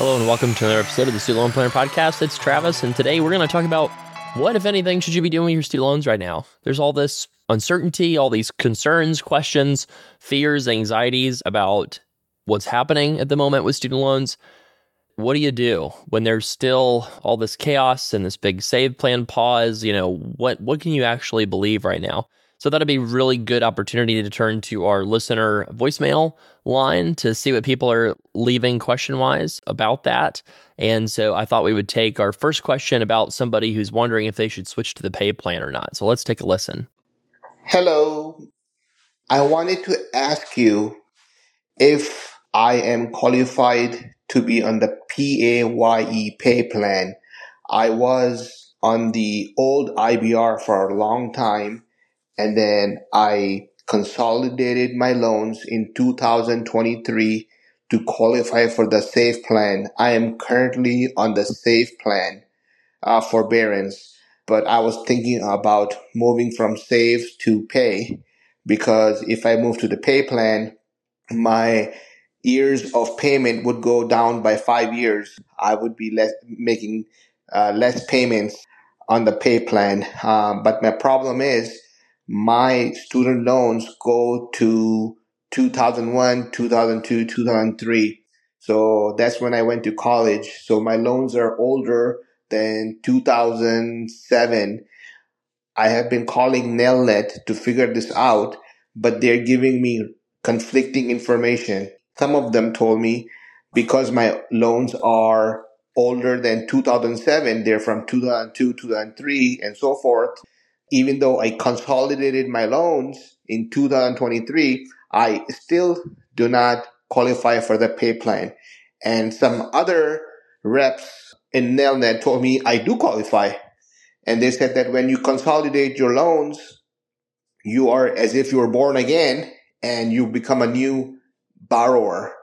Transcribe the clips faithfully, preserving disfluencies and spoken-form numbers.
Hello and welcome to another episode of the Student Loan Planner Podcast. It's Travis, and today we're going to talk about what, if anything, should you be doing with your student loans right now. There's all this uncertainty, all these concerns, questions, fears, anxieties about what's happening at the moment with student loans. What do you do when there's still all this chaos and this big save plan pause? You know, what what can you actually believe right now? So that'd be a really good opportunity to turn to our listener voicemail line to see what people are leaving question-wise about that. And so I thought we would take our first question about somebody who's wondering if they should switch to the pay plan or not. So let's take a listen. Hello. I wanted to ask you if I am qualified to be on the P A Y E pay plan. I was on the old I B R for a long time, and then I consolidated my loans in two thousand twenty-three to qualify for the SAVE plan. I am currently on the SAVE plan uh, forbearance, but I was thinking about moving from SAVE to pay, because if I move to the pay plan, my years of payment would go down by five years. I would be less making uh, less payments on the pay plan. Um, but my problem is my student loans go to two thousand one, two thousand two, two thousand three. So that's when I went to college. So my loans are older than two thousand seven. I have been calling Nelnet to figure this out, but they're giving me conflicting information. Some of them told me because my loans are older than two thousand seven, they're from two thousand two, two thousand three, and so forth. Even though I consolidated my loans in two thousand twenty-three, I still do not qualify for the pay plan. And some other reps in Nelnet told me I do qualify. And they said that when you consolidate your loans, you are as if you were born again and you become a new borrower.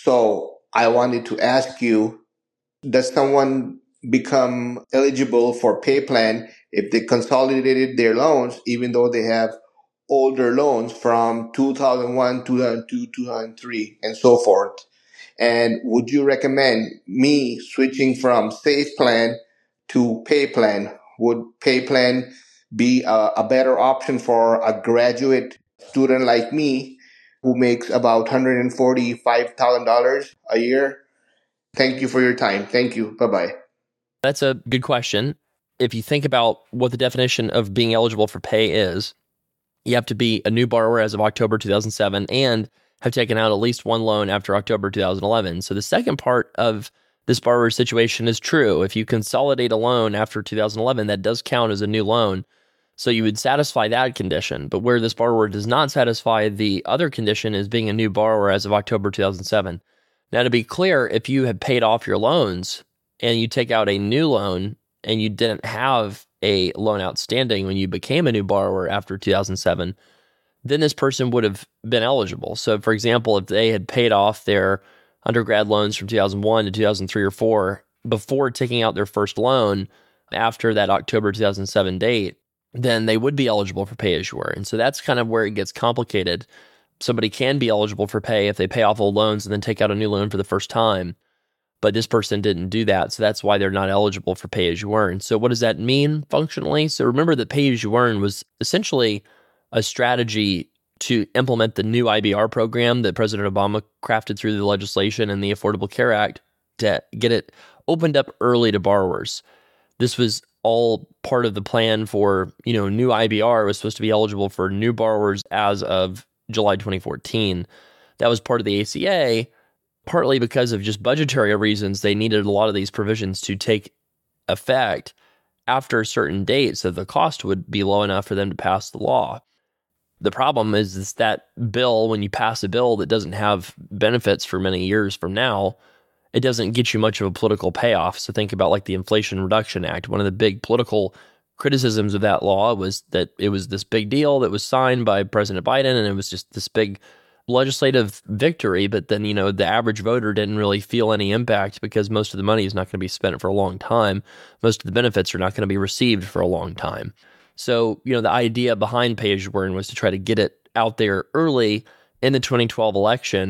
So I wanted to ask you, does someone become eligible for pay plan if they consolidated their loans, even though they have older loans from two thousand one, two thousand two, two thousand three, and so forth? And would you recommend me switching from SAVE plan to pay plan? Would pay plan be a, a better option for a graduate student like me who makes about one hundred forty-five thousand dollars a year? Thank you for your time. Thank you. Bye-bye. That's a good question. If you think about what the definition of being eligible for pay is, you have to be a new borrower as of October two thousand seven and have taken out at least one loan after October two thousand eleven. So the second part of this borrower situation is true. If you consolidate a loan after two thousand eleven, that does count as a new loan. So you would satisfy that condition. But where this borrower does not satisfy the other condition is being a new borrower as of October two thousand seven. Now, to be clear, if you have paid off your loans and you take out a new loan and you didn't have a loan outstanding when you became a new borrower after two thousand seven, then this person would have been eligible. So, for example, if they had paid off their undergrad loans from two thousand one to two thousand three or four before taking out their first loan after that October two thousand seven date, then they would be eligible for pay-as-you-earn. And so that's kind of where it gets complicated. Somebody can be eligible for pay if they pay off old loans and then take out a new loan for the first time. But this person didn't do that, so that's why they're not eligible for pay-as-you-earn. So what does that mean functionally? So remember that pay-as-you-earn was essentially a strategy to implement the new I B R program that President Obama crafted through the legislation and the Affordable Care Act to get it opened up early to borrowers. This was all part of the plan for, you know, new I B R was supposed to be eligible for new borrowers as of July twenty fourteen. That was part of the A C A, partly because of just budgetary reasons. They needed a lot of these provisions to take effect after a certain date so the cost would be low enough for them to pass the law. The problem is, is that bill, when you pass a bill that doesn't have benefits for many years from now, it doesn't get you much of a political payoff. So think about like the Inflation Reduction Act. One of the big political criticisms of that law was that it was this big deal that was signed by President Biden, and it was just this big legislative victory. But then, you know, the average voter didn't really feel any impact because most of the money is not going to be spent for a long time. Most of the benefits are not going to be received for a long time. So, you know, the idea behind pay-as-you-earn was to try to get it out there early in the twenty twelve election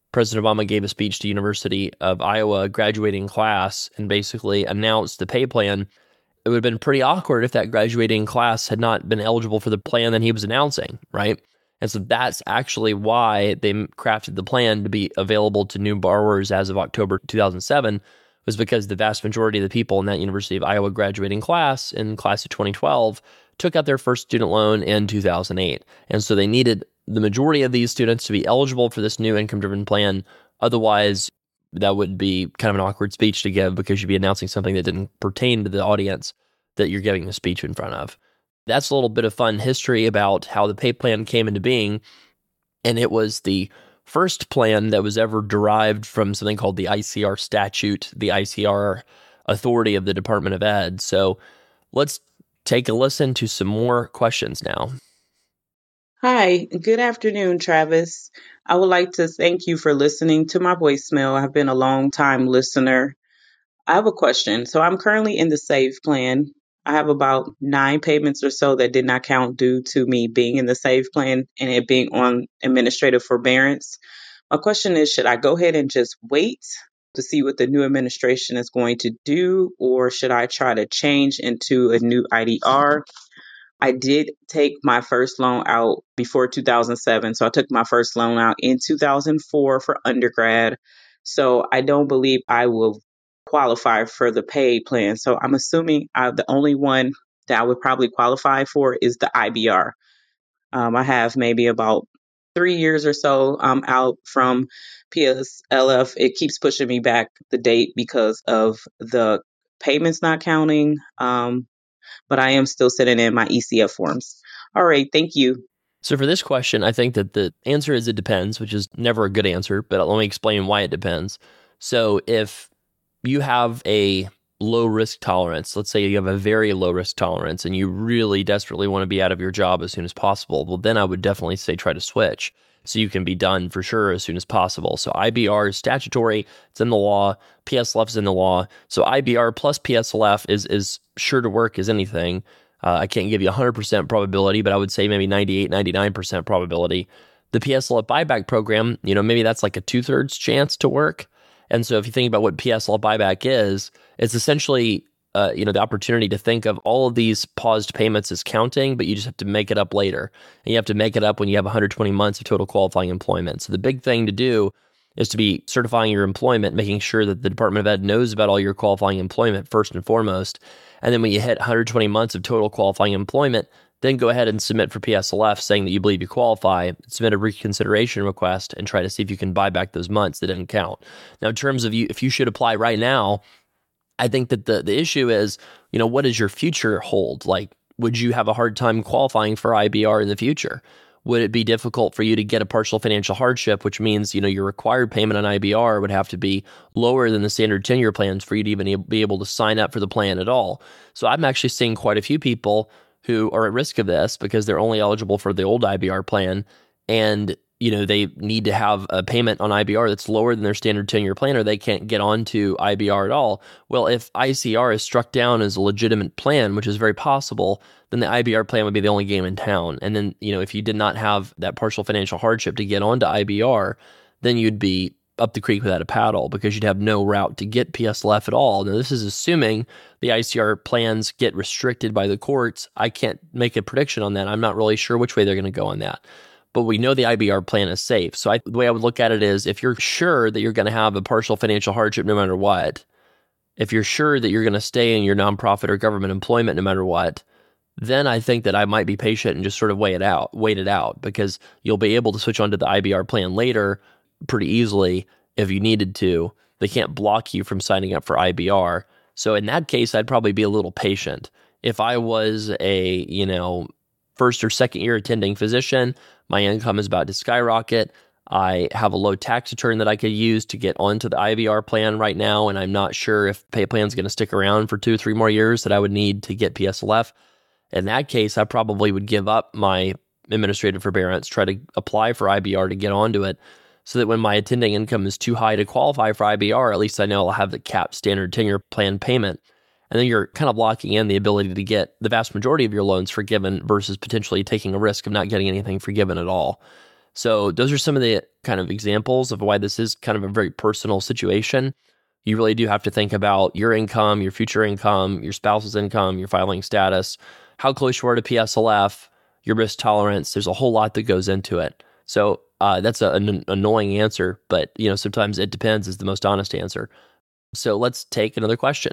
President Obama gave a speech to University of Iowa graduating class and basically announced the pay plan. It would have been pretty awkward if that graduating class had not been eligible for the plan that he was announcing, right? And so that's actually why they crafted the plan to be available to new borrowers as of October two thousand seven, was because the vast majority of the people in that University of Iowa graduating class, in class of twenty twelve, took out their first student loan in two thousand eight. And so they needed the majority of these students to be eligible for this new income-driven plan. Otherwise, that would be kind of an awkward speech to give because you'd be announcing something that didn't pertain to the audience that you're giving the speech in front of. That's a little bit of fun history about how the pay plan came into being. And it was the first plan that was ever derived from something called the I C R statute, the I C R authority of the Department of Ed. So let's take a listen to some more questions now. Hi, good afternoon, Travis. I would like to thank you for listening to my voicemail. I've been a long time listener. I have a question. So I'm currently in the SAVE plan. I have about nine payments or so that did not count due to me being in the SAVE plan and it being on administrative forbearance. My question is, should I go ahead and just wait to see what the new administration is going to do, or should I try to change into a new I D R? I did take my first loan out before two thousand seven. So I took my first loan out in two thousand four for undergrad. So I don't believe I will qualify for the paid plan. So I'm assuming I, the only one that I would probably qualify for is the I B R. Um, I have maybe about three years or so um, out from P S L F. It keeps pushing me back the date because of the payments not counting. Um, but I am still sitting in my E C F forms. All right, thank you. So for this question, I think that the answer is it depends, which is never a good answer, but let me explain why it depends. So if you have a low risk tolerance, let's say you have a very low risk tolerance and you really desperately want to be out of your job as soon as possible, well, then I would definitely say try to switch so you can be done for sure as soon as possible. So I B R is statutory, it's in the law, P S L F is in the law. So I B R plus P S L F is is sure to work as anything. Uh, I can't give you one hundred percent probability, but I would say maybe ninety-eight, ninety-nine percent probability. The P S L F buyback program, you know, maybe that's like a two-thirds chance to work. And so if you think about what P S L F buyback is, it's essentially uh, you know, the opportunity to think of all of these paused payments as counting, but you just have to make it up later. And you have to make it up when you have one hundred twenty months of total qualifying employment. So the big thing to do is to be certifying your employment, making sure that the Department of Ed knows about all your qualifying employment first and foremost. And then when you hit one hundred twenty months of total qualifying employment, then go ahead and submit for P S L F saying that you believe you qualify, submit a reconsideration request, and try to see if you can buy back those months that didn't count. Now, in terms of you, if you should apply right now, I think that the, the issue is, you know, what does your future hold? Like, would you have a hard time qualifying for I B R in the future? Would it be difficult for you to get a partial financial hardship, which means, you know, your required payment on I B R would have to be lower than the standard ten-year plans for you to even be able to sign up for the plan at all? So I'm actually seeing quite a few people who are at risk of this because they're only eligible for the old I B R plan, and you know, they need to have a payment on I B R that's lower than their standard ten-year plan, or they can't get onto I B R at all. Well, if I C R is struck down as a legitimate plan, which is very possible, then the I B R plan would be the only game in town. And then, you know, if you did not have that partial financial hardship to get onto I B R, then you'd be up the creek without a paddle because you'd have no route to get P S L F at all. Now, this is assuming the I C R plans get restricted by the courts. I can't make a prediction on that. I'm not really sure which way they're going to go on that. But we know the I B R plan is safe. So I, the way I would look at it is, if you're sure that you're going to have a partial financial hardship no matter what, if you're sure that you're going to stay in your nonprofit or government employment no matter what, then I think that I might be patient and just sort of wait it out, wait it out, because you'll be able to switch onto the I B R plan later pretty easily if you needed to. They can't block you from signing up for I B R. So in that case, I'd probably be a little patient. If I was a, you know, first or second year attending physician, my income is about to skyrocket. I have a low tax return that I could use to get onto the I B R plan right now, and I'm not sure if pay plan is going to stick around for two or three more years that I would need to get P S L F. In that case, I probably would give up my administrative forbearance, try to apply for I B R to get onto it, so that when my attending income is too high to qualify for I B R, at least I know I'll have the capped standard ten-year plan payment. And then you're kind of locking in the ability to get the vast majority of your loans forgiven versus potentially taking a risk of not getting anything forgiven at all. So those are some of the kind of examples of why this is kind of a very personal situation. You really do have to think about your income, your future income, your spouse's income, your filing status, how close you are to P S L F, your risk tolerance. There's a whole lot that goes into it. So uh, that's a, an annoying answer, but you know sometimes it depends is the most honest answer. So let's take another question.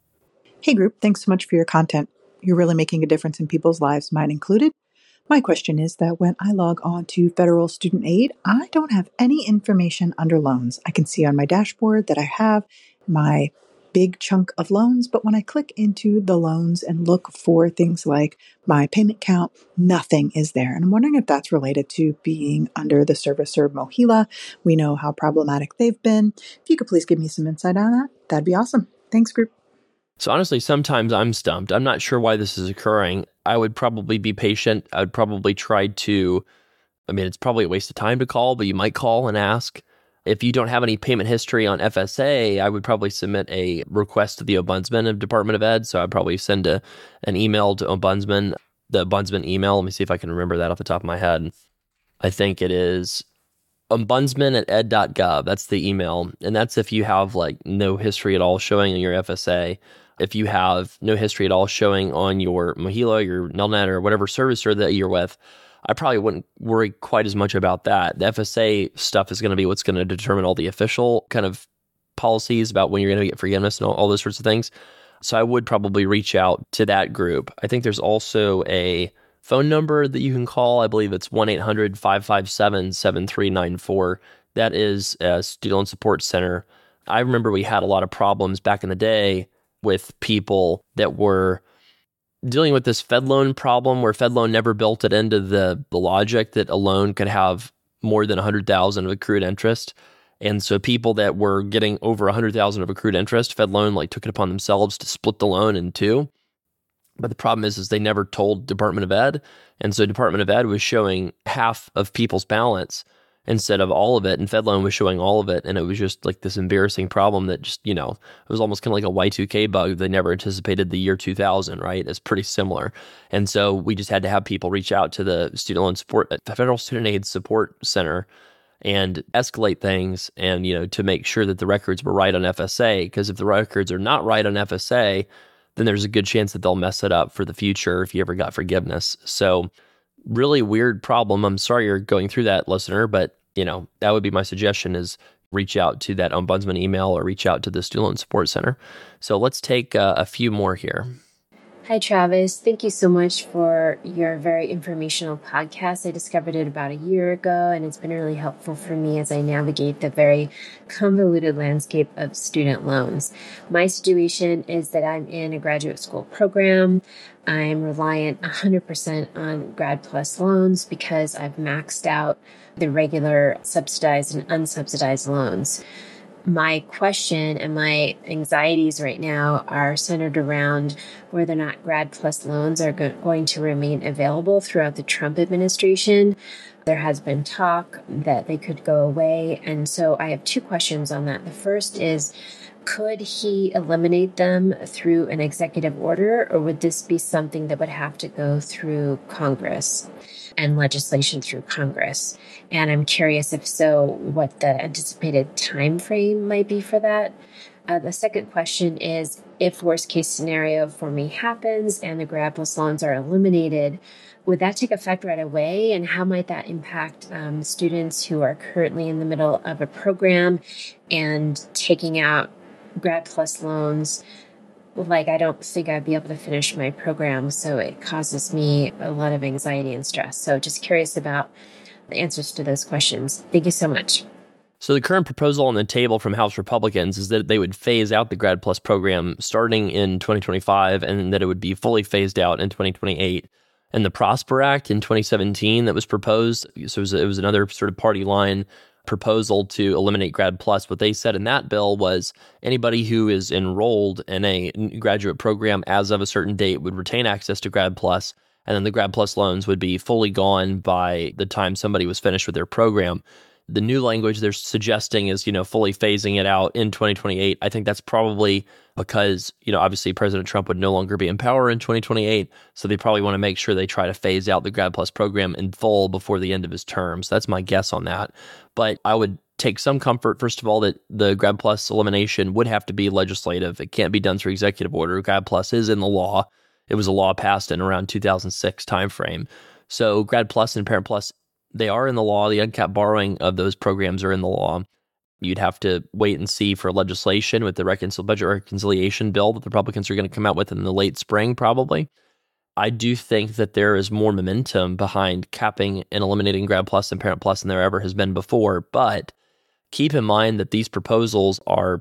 Hey group, thanks so much for your content. You're really making a difference in people's lives, mine included. My question is that when I log on to federal student aid, I don't have any information under loans. I can see on my dashboard that I have my big chunk of loans, but when I click into the loans and look for things like my payment count, nothing is there. And I'm wondering if that's related to being under the servicer MOHELA. We know how problematic they've been. If you could please give me some insight on that, that'd be awesome. Thanks, group. So honestly, sometimes I'm stumped. I'm not sure why this is occurring. I would probably be patient. I would probably try to, I mean, it's probably a waste of time to call, but you might call and ask. If you don't have any payment history on F S A, I would probably submit a request to the Ombudsman of Department of Ed. So I'd probably send a, an email to Ombudsman, the Ombudsman email. Let me see if I can remember that off the top of my head. I think it is ombudsman at ed dot gov. That's the email. And that's if you have like no history at all showing on your F S A. If you have no history at all showing on your MOHELA, your Nelnet, or whatever servicer that you're with, I probably wouldn't worry quite as much about that. The F S A stuff is going to be what's going to determine all the official kind of policies about when you're going to get forgiveness and all, all those sorts of things. So I would probably reach out to that group. I think there's also a phone number that you can call. I believe it's one eight hundred five five seven seven three nine four. That is a student loan support center. I remember we had a lot of problems back in the day with people that were dealing with this FedLoan problem where FedLoan never built it into the, the logic that a loan could have more than one hundred thousand dollars of accrued interest. And so people that were getting over one hundred thousand dollars of accrued interest, FedLoan like took it upon themselves to split the loan in two. But the problem is, is they never told Department of Ed. And so Department of Ed was showing half of people's balance instead of all of it. And FedLoan was showing all of it. And it was just like this embarrassing problem that just, you know, it was almost kind of like a Y two K bug. They never anticipated the year two thousand, right? It's pretty similar. And so we just had to have people reach out to the Student Loan Support, the Federal Student Aid Support Center and escalate things and, you know, to make sure that the records were right on F S A. Because if the records are not right on F S A, then there's a good chance that they'll mess it up for the future if you ever got forgiveness. So really weird problem. I'm sorry you're going through that, listener, but you know, that would be my suggestion is reach out to that Ombudsman email or reach out to the Student Loan Support Center. So let's take uh, a few more here. Hi, Travis. Thank you so much for your very informational podcast. I discovered it about a year ago, and it's been really helpful for me as I navigate the very convoluted landscape of student loans. My situation is that I'm in a graduate school program. I'm reliant one hundred percent on Grad Plus loans because I've maxed out the regular subsidized and unsubsidized loans. My question and my anxieties right now are centered around whether or not Grad Plus loans are go- going to remain available throughout the Trump administration. There has been talk that they could go away. And so I have two questions on that. The first is, could he eliminate them through an executive order, or would this be something that would have to go through Congress and legislation through Congress? And I'm curious, if so, what the anticipated time frame might be for that. Uh, the second question is, if worst case scenario for me happens and the Grad Plus loans are eliminated, would that take effect right away? And how might that impact um, students who are currently in the middle of a program and taking out Grad Plus loans? Like, I don't think I'd be able to finish my program, so it causes me a lot of anxiety and stress. So just curious about the answers to those questions. Thank you so much. So the current proposal on the table from House Republicans is that they would phase out the Grad Plus program starting in twenty twenty-five and that it would be fully phased out in twenty twenty-eight. And the Prosper Act in twenty seventeen that was proposed, so it was, it was another sort of party line proposal to eliminate Grad Plus. What they said in that bill was anybody who is enrolled in a graduate program as of a certain date would retain access to Grad Plus, and then the Grad Plus loans would be fully gone by the time somebody was finished with their program. the new language they're suggesting is, you know, fully phasing it out in twenty twenty-eight. I think that's probably because, you know, obviously President Trump would no longer be in power in twenty twenty-eight. So they probably want to make sure they try to phase out the Grad Plus program in full before the end of his term. So that's my guess on that. But I would take some comfort, first of all, that the Grad Plus elimination would have to be legislative. It can't be done through executive order. Grad Plus is in the law. It was a law passed in around two thousand six timeframe. So Grad Plus and Parent Plus, they are in the law. The uncapped borrowing of those programs are in the law. You'd have to wait and see for legislation with the reconcil- budget reconciliation bill that the Republicans are going to come out with in the late spring, probably. I do think that there is more momentum behind capping and eliminating Grad Plus and Parent Plus than there ever has been before. But keep in mind that these proposals are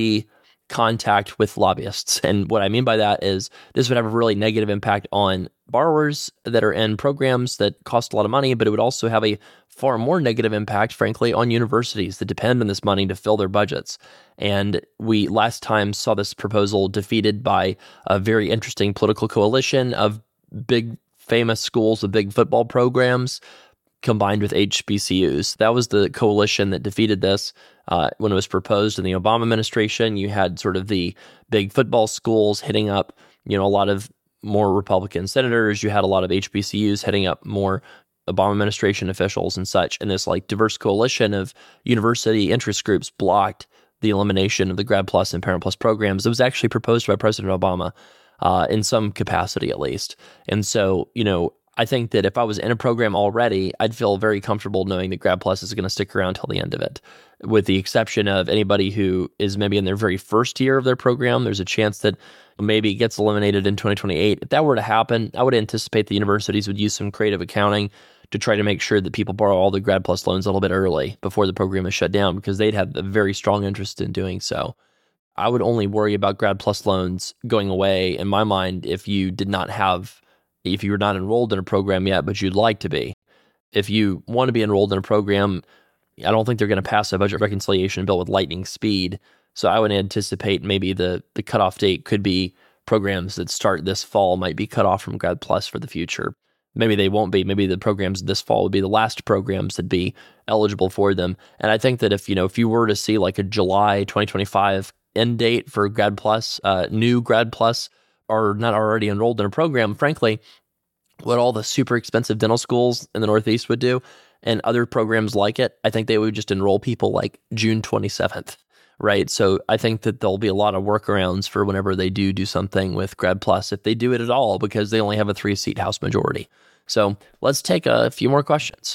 pre-contact with lobbyists. And what I mean by that is this would have a really negative impact on borrowers that are in programs that cost a lot of money, but it would also have a far more negative impact, frankly, on universities that depend on this money to fill their budgets. And we last time saw this proposal defeated by a very interesting political coalition of big famous schools with big football programs combined with H B C Us. That was the coalition that defeated this uh, when it was proposed in the Obama administration. You had sort of the big football schools hitting up, you know, a lot of more Republican senators. You had a lot of H B C Us heading up more Obama administration officials and such. And this like diverse coalition of university interest groups blocked the elimination of the Grad Plus and Parent Plus programs. It was actually proposed by President Obama uh, in some capacity, at least. And so, you know, I think that if I was in a program already, I'd feel very comfortable knowing that Grad Plus is going to stick around till the end of it. With the exception of anybody who is maybe in their very first year of their program, there's a chance that maybe it gets eliminated in twenty twenty-eight. If that were to happen, I would anticipate the universities would use some creative accounting to try to make sure that people borrow all the Grad Plus loans a little bit early before the program is shut down, because they'd have a very strong interest in doing so. I would only worry about Grad Plus loans going away, in my mind, if you did not have, if you were not enrolled in a program yet, but you'd like to be. If you want to be enrolled in a program, I don't think they're going to pass a budget reconciliation bill with lightning speed. So I would anticipate maybe the, the cutoff date could be programs that start this fall might be cut off from Grad Plus for the future. Maybe they won't be. Maybe the programs this fall would be the last programs that be eligible for them. And I think that if, you know, if you were to see like a July twenty twenty-five end date for Grad Plus, uh, new Grad Plus are not already enrolled in a program, frankly, what all the super expensive dental schools in the Northeast would do and other programs like it, I think they would just enroll people like June twenty-seventh, right? So I think that there'll be a lot of workarounds for whenever they do do something with Grad Plus, if they do it at all, because they only have a three-seat House majority. So let's take a few more questions.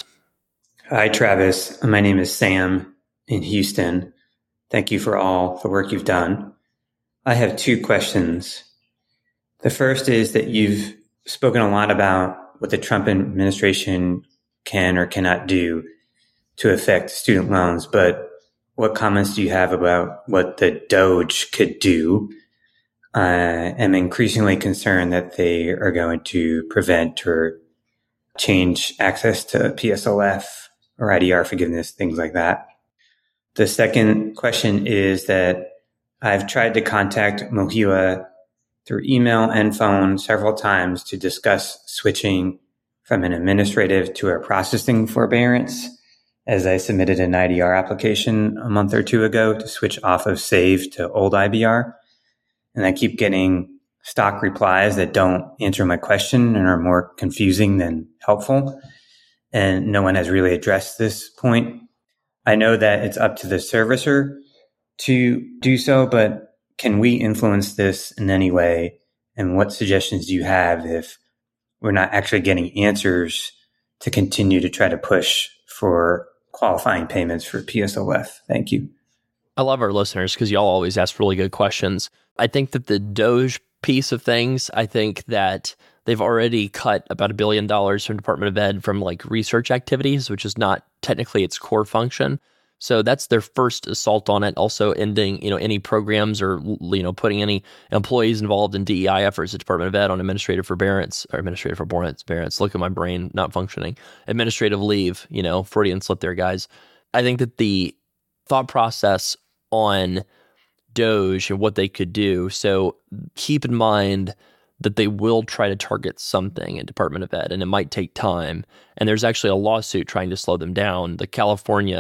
Hi, Travis. My name is Sam in Houston. Thank you for all the work you've done. I have two questions. The first is that you've spoken a lot about what the Trump administration can or cannot do to affect student loans, but what comments do you have about what the DOGE could do? I am increasingly concerned that they are going to prevent or change access to P S L F or I D R forgiveness, things like that. The second question is that I've tried to contact MOHELA through email and phone several times to discuss switching from an administrative to a processing forbearance, as I submitted an I D R application a month or two ago to switch off of SAVE to old I B R. And I keep getting stock replies that don't answer my question and are more confusing than helpful. And no one has really addressed this point. I know that it's up to the servicer to do so, but can we influence this in any way? And what suggestions do you have if we're not actually getting answers to continue to try to push for qualifying payments for P S L F? Thank you. I love our listeners because y'all always ask really good questions. I think that the DOGE piece of things, I think that they've already cut about a billion dollars from Department of Ed from like research activities, which is not technically its core function. So that's their first assault on it. Also ending, you know, any programs or, you know, putting any employees involved in D E I efforts at Department of Ed on administrative forbearance or administrative forbearance. Look at my brain not functioning. Administrative leave, you know, Freudian slip there, guys. I think that the thought process on DOGE and what they could do. So keep in mind that they will try to target something at Department of Ed, and it might take time. And there's actually a lawsuit trying to slow them down. The California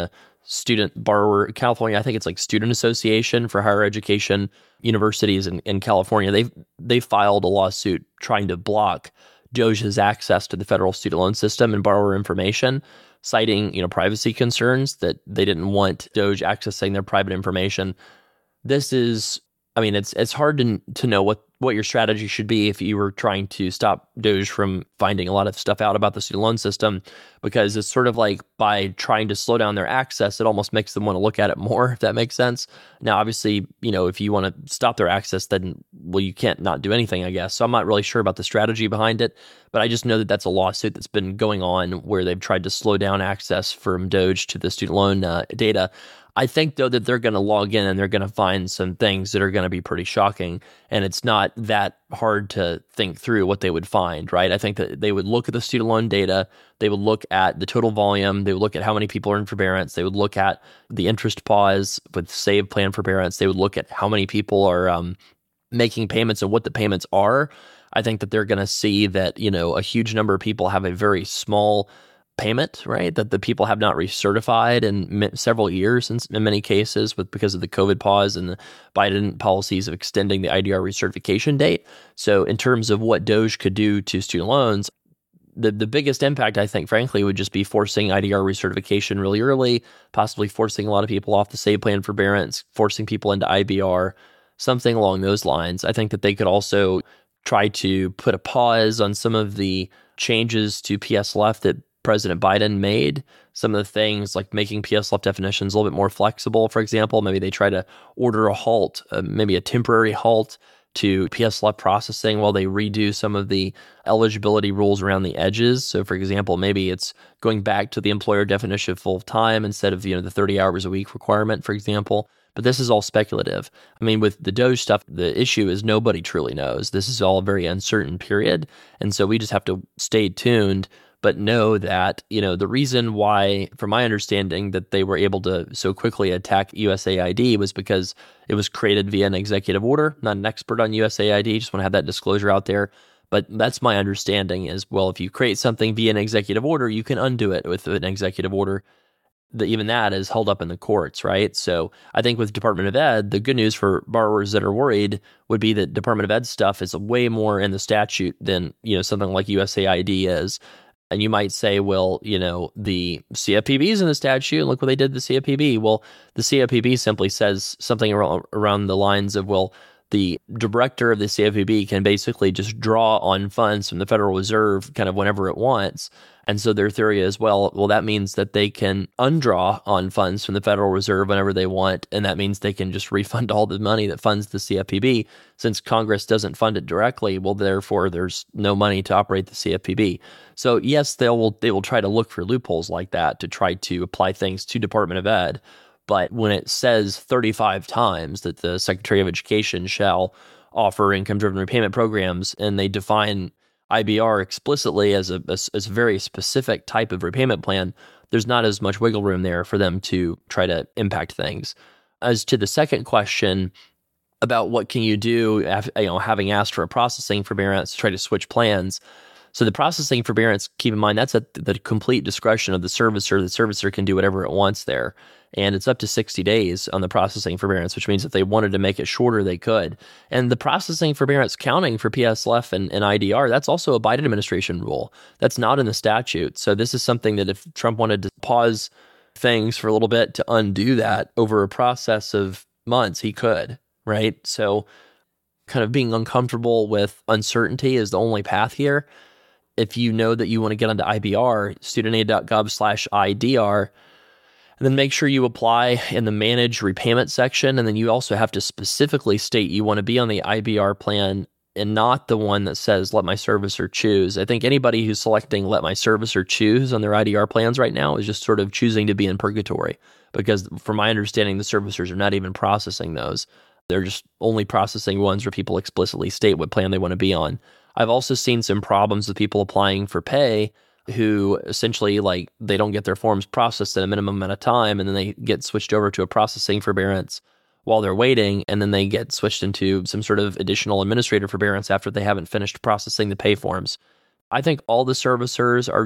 student borrower, California, I think it's like Student Association for Higher Education Universities in, in California. They've, they filed a lawsuit trying to block DOJ's access to the federal student loan system and borrower information, citing, you know, privacy concerns that they didn't want DOJ accessing their private information. This is, I mean, it's it's hard to to know what, what your strategy should be if you were trying to stop DOJ from finding a lot of stuff out about the student loan system, because it's sort of like by trying to slow down their access, it almost makes them want to look at it more, if that makes sense. Now, obviously, you know, if you want to stop their access, then, well, you can't not do anything, I guess. So I'm not really sure about the strategy behind it, but I just know that that's a lawsuit that's been going on where they've tried to slow down access from DOJ to the student loan uh, data. I think, though, that they're going to log in and they're going to find some things that are going to be pretty shocking. And it's not that hard to think through what they would find, right? I think that they would look at the student loan data. They would look at the total volume. They would look at how many people are in forbearance. They would look at the interest pause with save plan forbearance. They would look at how many people are um, making payments and what the payments are. I think that they're going to see that, you know, a huge number of people have a very small payment, right? That the people have not recertified in m- several years in, in many cases with because of the COVID pause and the Biden policies of extending the I D R recertification date. So in terms of what DOJ could do to student loans, the, the biggest impact, I think, frankly, would just be forcing I D R recertification really early, possibly forcing a lot of people off the save plan forbearance, forcing people into I B R, something along those lines. I think that they could also try to put a pause on some of the changes to P S L F that President Biden made. Some of the things like making P S L F definitions a little bit more flexible, for example. Maybe they try to order a halt, uh, maybe a temporary halt to P S L F processing while they redo some of the eligibility rules around the edges. So, for example, maybe it's going back to the employer definition of full-time instead of, you know, the thirty hours a week requirement, for example. But this is all speculative. I mean, with the DOJ stuff, the issue is nobody truly knows. This is all a very uncertain period. And so we just have to stay tuned, but know that, you know, the reason why, from my understanding, that they were able to so quickly attack U S A I D was because it was created via an executive order. I'm not an expert on U S A I D, just want to have that disclosure out there. But that's my understanding is, well, if you create something via an executive order, you can undo it with an executive order. The, even that is held up in the courts, right? So I think with Department of Ed, the good news for borrowers that are worried would be that Department of Ed stuff is way more in the statute than, you know, something like U S A I D is. And you might say, well, you know, the C F P B is in the statute, and look what they did to the C F P B. Well, the C F P B simply says something around, around the lines of, well, the director of the C F P B can basically just draw on funds from the Federal Reserve kind of whenever it wants. And so their theory is, well, well, that means that they can undraw on funds from the Federal Reserve whenever they want, and that means they can just refund all the money that funds the C F P B. Since Congress doesn't fund it directly, well, therefore, there's no money to operate the C F P B. So yes, they will they will try to look for loopholes like that to try to apply things to Department of Ed. But when it says thirty-five times that the Secretary of Education shall offer income-driven repayment programs, and they define I B R explicitly as a, as, as a very specific type of repayment plan, there's not as much wiggle room there for them to try to impact things. As to the second question about what can you do, after, you know, having asked for a processing forbearance to try to switch plans. So the processing forbearance, keep in mind, that's at the complete discretion of the servicer. The servicer can do whatever it wants there. And it's up to sixty days on the processing forbearance, which means if they wanted to make it shorter, they could. And the processing forbearance counting for P S L F and, and I D R, that's also a Biden administration rule. That's not in the statute. So this is something that if Trump wanted to pause things for a little bit to undo that over a process of months, he could, right? So kind of being uncomfortable with uncertainty is the only path here. If you know that you want to get onto I B R, studentaid.gov slash IDR, and then make sure you apply in the manage repayment section. And then you also have to specifically state you want to be on the I B R plan and not the one that says let my servicer choose. I think anybody who's selecting let my servicer choose on their I D R plans right now is just sort of choosing to be in purgatory, because from my understanding, the servicers are not even processing those. They're just only processing ones where people explicitly state what plan they want to be on. I've also seen some problems with people applying for pay who essentially, like, they don't get their forms processed in a minimum amount of time, and then they get switched over to a processing forbearance while they're waiting, and then they get switched into some sort of additional administrative forbearance after they haven't finished processing the pay forms. I think all the servicers are just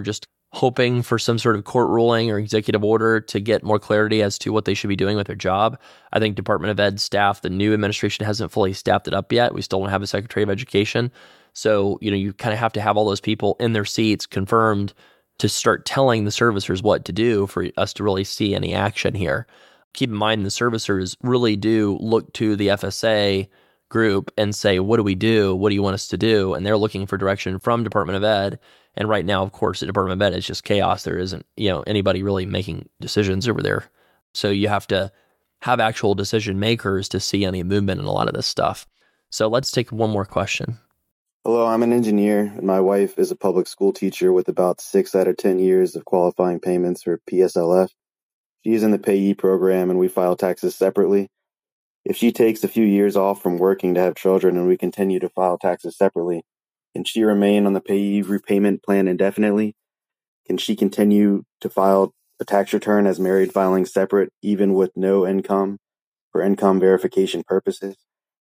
hoping for some sort of court ruling or executive order to get more clarity as to what they should be doing with their job. I think Department of Ed staff, the new administration hasn't fully staffed it up yet. We still don't have a Secretary of Education. So, you know, you kind of have to have all those people in their seats confirmed to start telling the servicers what to do for us to really see any action here. Keep in mind, the servicers really do look to the F S A group and say, what do we do? What do you want us to do? And they're looking for direction from Department of Ed. And right now, of course, the Department of Ed is just chaos. There isn't, you know, anybody really making decisions over there. So you have to have actual decision makers to see any movement in a lot of this stuff. So let's take one more question. Hello, I'm an engineer, and my wife is a public school teacher with about six out of ten years of qualifying payments for P S L F. She's in the payee program, and we file taxes separately. If she takes a few years off from working to have children and we continue to file taxes separately, can she remain on the payee repayment plan indefinitely? Can she continue to file a tax return as married filing separate, even with no income, for income verification purposes?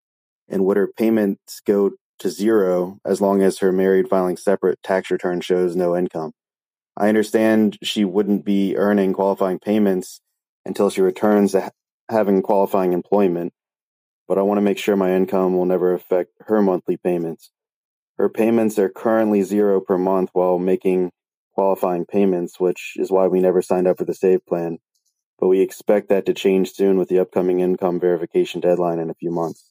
And would her payments go to zero as long as her married filing separate tax return shows no income? I understand she wouldn't be earning qualifying payments until she returns to ha- having qualifying employment, but I want to make sure my income will never affect her monthly payments. Her payments are currently zero per month while making qualifying payments, which is why we never signed up for the SAVE plan, but we expect that to change soon with the upcoming income verification deadline in a few months.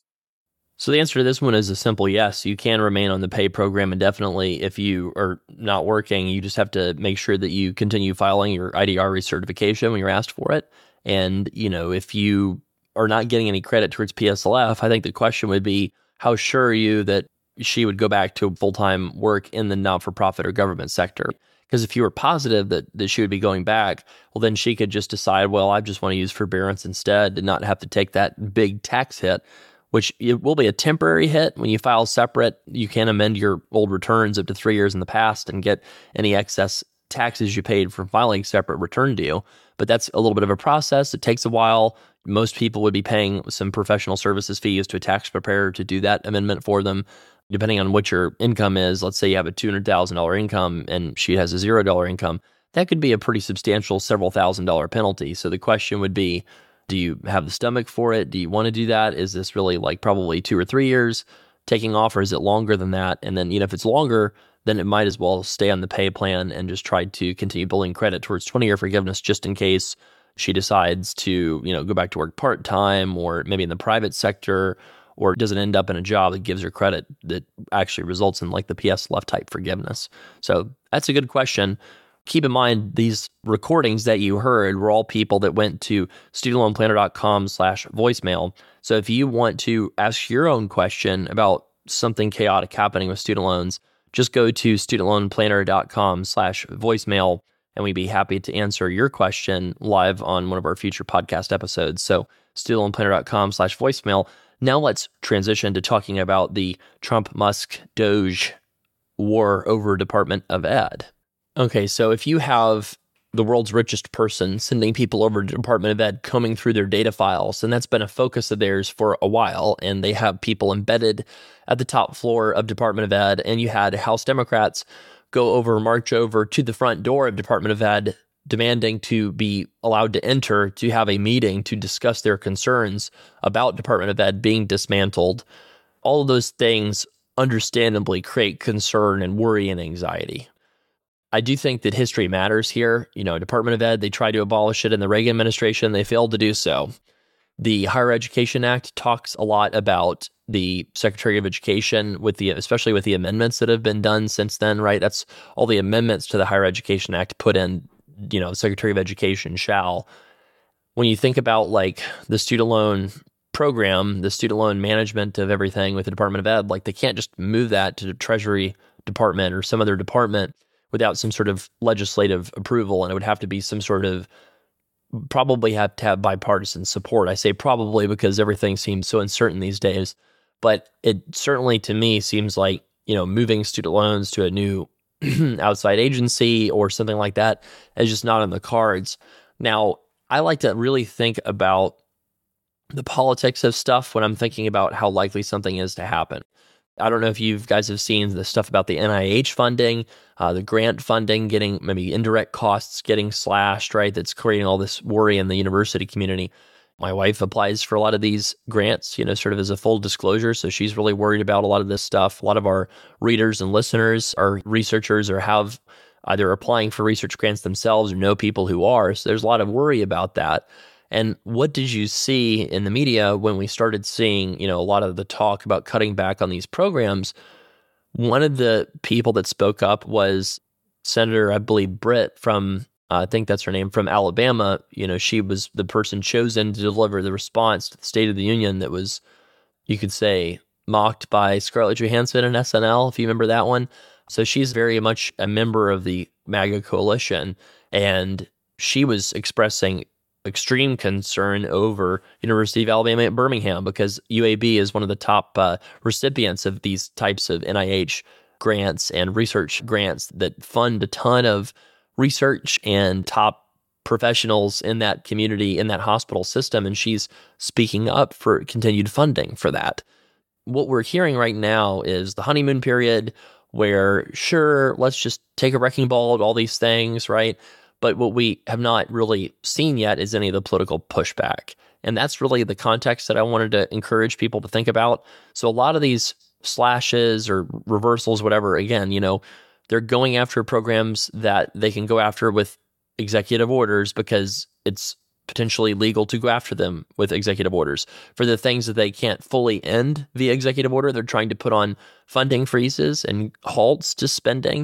So the answer to this one is a simple yes. You can remain on the pay program indefinitely if you are not working. You just have to make sure that you continue filing your I D R recertification when you're asked for it. And, you know, if you are not getting any credit towards P S L F, I think the question would be, how sure are you that she would go back to full-time work in the not-for-profit or government sector? Because if you were positive that, that she would be going back, well, then she could just decide, well, I just want to use forbearance instead and not have to take that big tax hit, which it will be a temporary hit. When you file separate, you can amend your old returns up to three years in the past and get any excess taxes you paid from filing separate return due. But that's a little bit of a process. It takes a while. Most people would be paying some professional services fees to a tax preparer to do that amendment for them. Depending on what your income is, let's say you have a two hundred thousand dollars income and she has a zero dollar income, that could be a pretty substantial several thousand dollar penalty. So the question would be, do you have the stomach for it? Do you want to do that? Is this really like probably two or three years taking off, or is it longer than that? And then, you know, if it's longer, then it might as well stay on the pay plan and just try to continue building credit towards twenty-year forgiveness just in case she decides to, you know, go back to work part-time or maybe in the private sector, or doesn't end up in a job that gives her credit that actually results in like the P S L F type forgiveness. So that's a good question. Keep in mind, these recordings that you heard were all people that went to studentloanplanner.com slash voicemail. So if you want to ask your own question about something chaotic happening with student loans, just go to studentloanplanner.com slash voicemail, and we'd be happy to answer your question live on one of our future podcast episodes. So studentloanplanner.com slash voicemail. Now let's transition to talking about the Trump-Musk-Doge war over Department of Ed. Okay, so if you have the world's richest person sending people over to Department of Ed combing through their data files, and that's been a focus of theirs for a while, and they have people embedded at the top floor of Department of Ed, and you had House Democrats go over, march over to the front door of Department of Ed, demanding to be allowed to enter to have a meeting to discuss their concerns about Department of Ed being dismantled. All of those things understandably create concern and worry and anxiety. I do think that history matters here. You know, Department of Ed, they tried to abolish it in the Reagan administration. They failed to do so. The Higher Education Act talks a lot about the Secretary of Education, with the especially with the amendments that have been done since then, right? That's all the amendments to the Higher Education Act put in, you know, Secretary of Education shall. When you think about like the student loan program, the student loan management of everything with the Department of Ed, like they can't just move that to the Treasury Department or some other department without some sort of legislative approval. And it would have to be some sort of, probably have to have bipartisan support. I say probably because everything seems so uncertain these days. But it certainly, to me, seems like, you know, moving student loans to a new outside agency or something like that is just not on the cards. Now, I like to really think about the politics of stuff when I'm thinking about how likely something is to happen. I don't know if you guys have seen the stuff about the N I H funding, uh, the grant funding getting, maybe indirect costs getting slashed, right? That's creating all this worry in the university community. My wife applies for a lot of these grants, you know, sort of as a full disclosure. So she's really worried about a lot of this stuff. A lot of our readers and listeners are researchers or have either applying for research grants themselves or know people who are. So there's a lot of worry about that. And what did you see in the media when we started seeing, you know, a lot of the talk about cutting back on these programs? One of the people that spoke up was Senator, I believe, Britt from, uh, I think that's her name, from Alabama. You know, she was the person chosen to deliver the response to the State of the Union that was, you could say, mocked by Scarlett Johansson and S N L, if you remember that one. So she's very much a member of the MAGA coalition, and she was expressing extreme concern over University of Alabama at Birmingham because U A B is one of the top uh, recipients of these types of N I H grants and research grants that fund a ton of research and top professionals in that community, in that hospital system, and she's speaking up for continued funding for that. What we're hearing right now is the honeymoon period where, sure, let's just take a wrecking ball at all these things, right? But what we have not really seen yet is any of the political pushback. And that's really the context that I wanted to encourage people to think about. So a lot of these slashes or reversals, whatever, again, you know, they're going after programs that they can go after with executive orders because it's potentially legal to go after them with executive orders. For the things that they can't fully end via executive order, they're trying to put on funding freezes and halts to spending.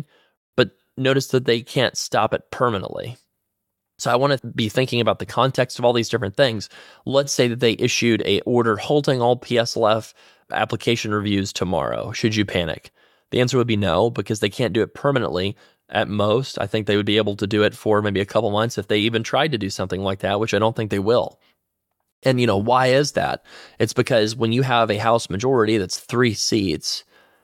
Notice that they can't stop it permanently. So I want to be thinking about the context of all these different things. Let's say that they issued a order halting all P S L F application reviews tomorrow. Should you panic? The answer would be no, because they can't do it permanently. At most, I think they would be able to do it for maybe a couple months if they even tried to do something like that, which I don't think they will. And, you know, why is that? It's because when you have a House majority that's three seats,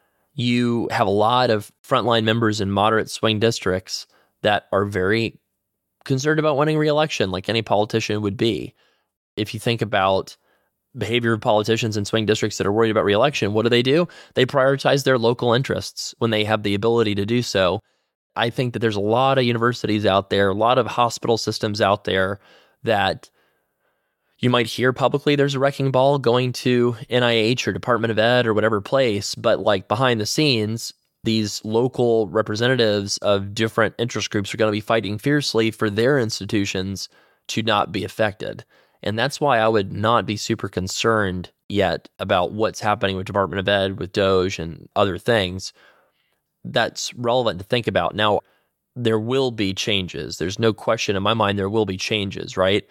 you have a lot of frontline members in moderate swing districts that are very concerned about winning re-election, like any politician would be. If you think about behavior of politicians in swing districts that are worried about re-election, what do they do? They prioritize their local interests when they have the ability to do so. I think that there's a lot of universities out there, a lot of hospital systems out there that you might hear publicly there's a wrecking ball going to N I H or Department of Ed or whatever place, but like behind the scenes, these local representatives of different interest groups are going to be fighting fiercely for their institutions to not be affected. And that's why I would not be super concerned yet about what's happening with Department of Ed, with DOGE and other things. That's relevant to think about. Now, there will be changes. There's no question in my mind there will be changes, right?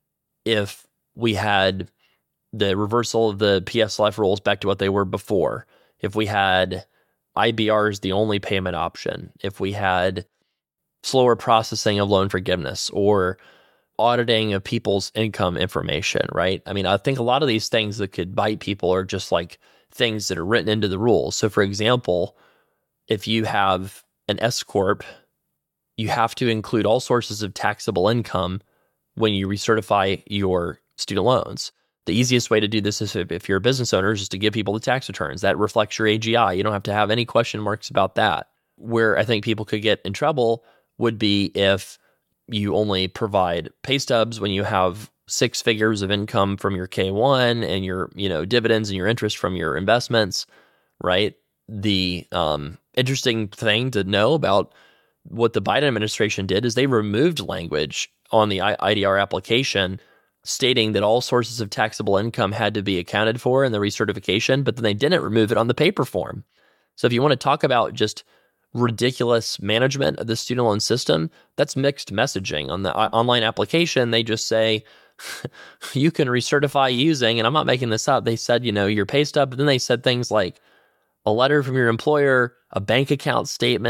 If we had the reversal of the P S L F rules back to what they were before, if we had I B R as the only payment option, if we had slower processing of loan forgiveness or auditing of people's income information, right? I mean, I think a lot of these things that could bite people are just like things that are written into the rules. So for example, if you have an S corp, you have to include all sources of taxable income when you recertify your student loans. The easiest way to do this is if, if you're a business owner, is just to give people the tax returns. That reflects your A G I. You don't have to have any question marks about that. Where I think people could get in trouble would be if you only provide pay stubs when you have six figures of income from your K one and your, you know, dividends and your interest from your investments, right? The um, interesting thing to know about what the Biden administration did is they removed language on the I D R application stating that all sources of taxable income had to be accounted for in the recertification, but then they didn't remove it on the paper form. So if you want to talk about just ridiculous management of the student loan system, that's mixed messaging. On the online application, they just say, you can recertify using, and I'm not making this up, they said, you know, your pay stub, but then they said things like a letter from your employer, a bank account statement,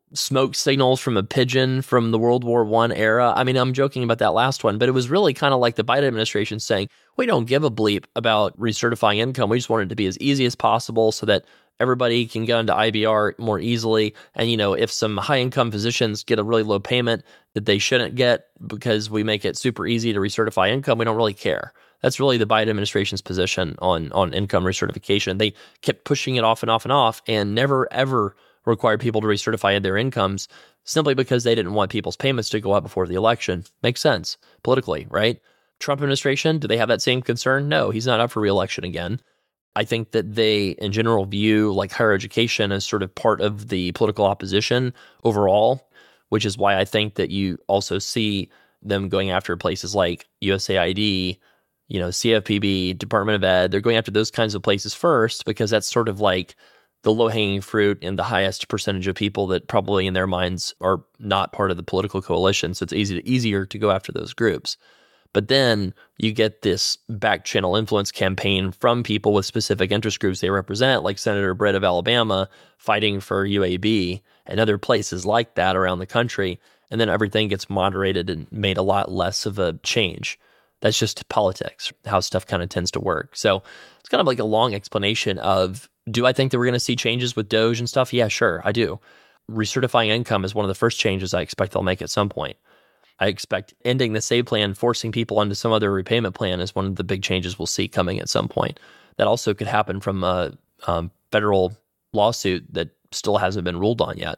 smoke signals from a pigeon from the World War One era. I mean, I'm joking about that last one, but it was really kind of like the Biden administration saying, we don't give a bleep about recertifying income. We just want it to be as easy as possible so that everybody can get into I B R more easily. And, you know, if some high income physicians get a really low payment that they shouldn't get because we make it super easy to recertify income, we don't really care. That's really the Biden administration's position on, on income recertification. They kept pushing it off and off and off and never, ever required people to recertify their incomes simply because they didn't want people's payments to go up before the election. Makes sense politically, right? Trump administration, do they have that same concern? No, he's not up for re-election again. I think that they, in general, view like higher education as sort of part of the political opposition overall, which is why I think that you also see them going after places like U S A I D, you know, C F P B, Department of Ed. They're going after those kinds of places first because that's sort of like the low-hanging fruit and the highest percentage of people that probably in their minds are not part of the political coalition. So it's easy to, easier to go after those groups. But then you get this back channel influence campaign from people with specific interest groups they represent, like Senator Britt of Alabama fighting for U A B and other places like that around the country. And then everything gets moderated and made a lot less of a change. That's just politics, how stuff kind of tends to work. So it's kind of like a long explanation of, do I think that we're going to see changes with Doge and stuff? Yeah, sure, I do. Recertifying income is one of the first changes I expect they'll make at some point. I expect ending the SAVE plan, forcing people onto some other repayment plan is one of the big changes we'll see coming at some point. That also could happen from a um, federal lawsuit that still hasn't been ruled on yet.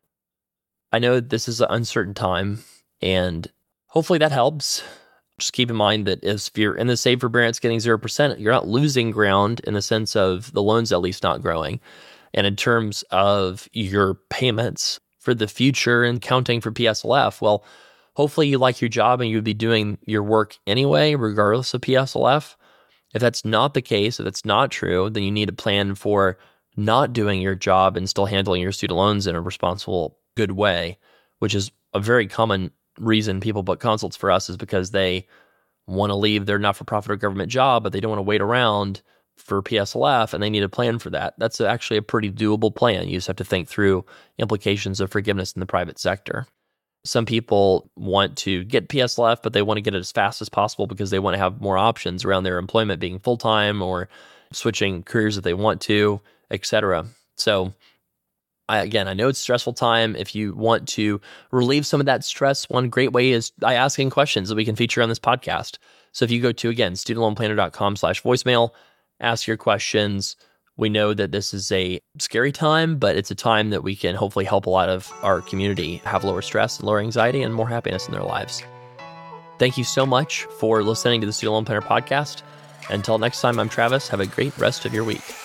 I know this is an uncertain time, and hopefully that helps. Just keep in mind that if you're in the Save forbearance getting zero percent, you're not losing ground in the sense of the loans at least not growing. And in terms of your payments for the future and counting for P S L F, well, hopefully you like your job and you'd be doing your work anyway, regardless of P S L F. If that's not the case, if that's not true, then you need a plan for not doing your job and still handling your student loans in a responsible, good way, which is a very common reason people book consults for us is because they want to leave their not-for-profit or government job, but they don't want to wait around for P S L F, and they need a plan for that. That's actually a pretty doable plan. You just have to think through implications of forgiveness in the private sector. Some people want to get P S L F, but they want to get it as fast as possible because they want to have more options around their employment being full-time or switching careers if they want to, et cetera. So I, again, I know it's a stressful time. If you want to relieve some of that stress, one great way is by asking questions that we can feature on this podcast. So if you go to, again, studentloanplanner.com slash voicemail, ask your questions. We know that this is a scary time, but it's a time that we can hopefully help a lot of our community have lower stress and lower anxiety and more happiness in their lives. Thank you so much for listening to the Student Loan Planner podcast. Until next time, I'm Travis. Have a great rest of your week.